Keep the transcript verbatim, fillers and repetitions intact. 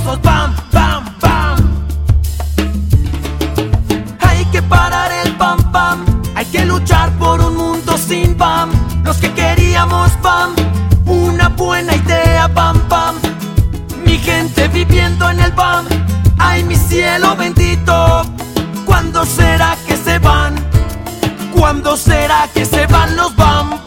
esos bam, bam, bam. Hay que parar el pam, pam. Hay que luchar por un mundo sin pam. Los que queríamos pam, una buena idea, pam, pam. Mi gente viviendo en el pam. Ay, mi cielo bendito. ¿Cuándo será que se van? ¿Cuándo será que se van los bam?